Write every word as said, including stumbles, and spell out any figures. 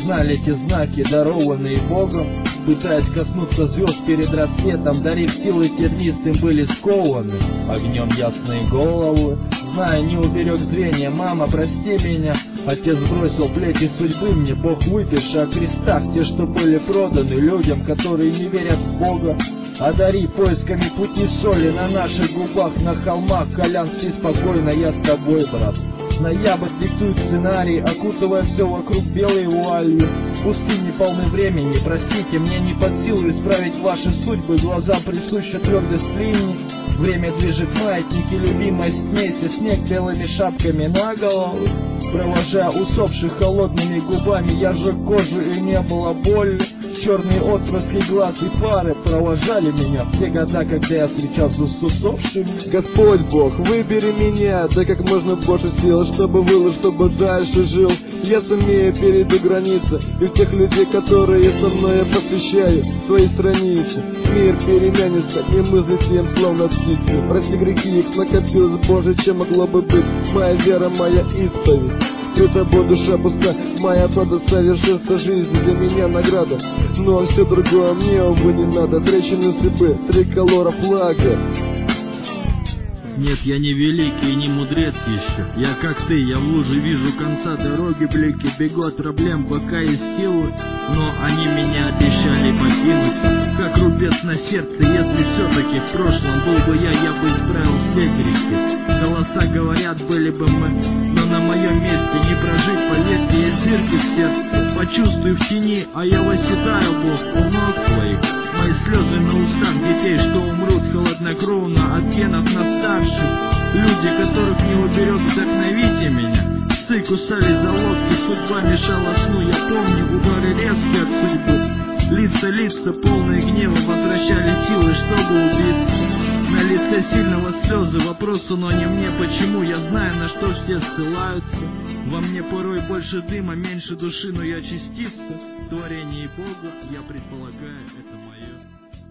знали те знаки, дарованные Богом. Пытаясь коснуться звезд перед рассветом, дарив силы тернистым, были скованы огнем ясные головы. Зная, не уберег зрения, мама, прости меня. Отец бросил плети судьбы мне, Бог выпиши о крестах те, что были проданы людям, которые не верят в Бога. Одари поисками пути соли на наших губах, на холмах. Колян, спи спокойно, я с тобой, брат. Ноябрь диктует сценарий, окутывая все вокруг белой вуалью. Пустыни полны времени, простите, мне не под силу исправить ваши судьбы. Глазам присуща твердость линий. Время движет маятники любимой смеси. Снег белыми шапками на голову, провожая усопших холодными губами. Я жег кожу и не было боли. Черные отблески глаз и пары провожали меня в те года, когда я встречался с усопшими. Господь Бог, выбери меня, дай как можно больше сил, чтобы было, чтобы дальше жил. Я сумею перейду границы, и в тех людей, которые со мной я посвящаю свои страницы. Мир перемянется, и мы взлетим, словно птицы. Прости грехи, их накопилось больше, чем могло бы быть. Моя вера, моя исповедь. Пред тобой душа пуста, моя правда совершенство жизни для меня награда. Но все другое мне, увы, не надо. Трещины судьбы, триколора флага. Нет, я не великий и не мудрец еще. Я как ты, я в луже вижу конца дороги, блики. Бегу от проблем, пока есть силы, но они меня обещали покинуть. Как рубец на сердце, если все-таки в прошлом был бы я, я бы исправил все грехи. Голоса говорят, были бы мы, но на моем месте не прожить, поверьте, есть дырки в сердце. Почувствуй в тени, а я восседаю, Бог, у ног твоих. Мои слезы на устах детей, что умрут холоднокровно от генов на старших. Люди, которых не уберег, вдохновите меня. Псы кусали за локти, судьба мешала сну. Я помню удары резкие от судьбы. Лица, лица, полные гнева, возвращали силы, чтобы убиться. На лице сильного слезы, вопросы, но не мне, почему. Я знаю, на что все ссылаются. Во мне порой больше дыма, меньше души, но я частица. В творении Бога, я предполагаю, это мое.